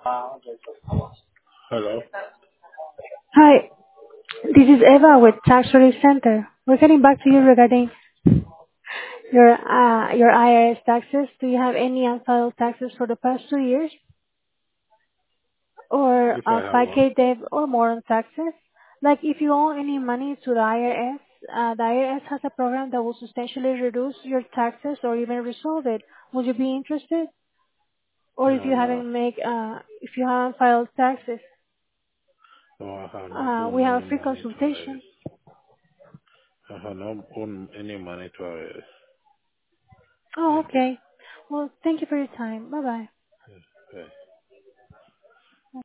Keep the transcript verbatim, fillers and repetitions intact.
Hello. Hi, this is Eva with Tax Relief Center. We're getting back to you regarding your uh, your I R S taxes. Do you have any unfiled taxes for the past two years, or If I uh, have five one, K debt or more on taxes? Like if you owe any money to the I R S, uh, the I R S has a program that will substantially reduce your taxes or even resolve it. Would you be interested? Or if no, you no, haven't make uh, if you haven't filed taxes, no, I have not uh, we owned have any a free money to I S. consultation. I have not owned any money to I S. Oh, Thank you. okay. Well, thank you for your time. Bye bye. Bye.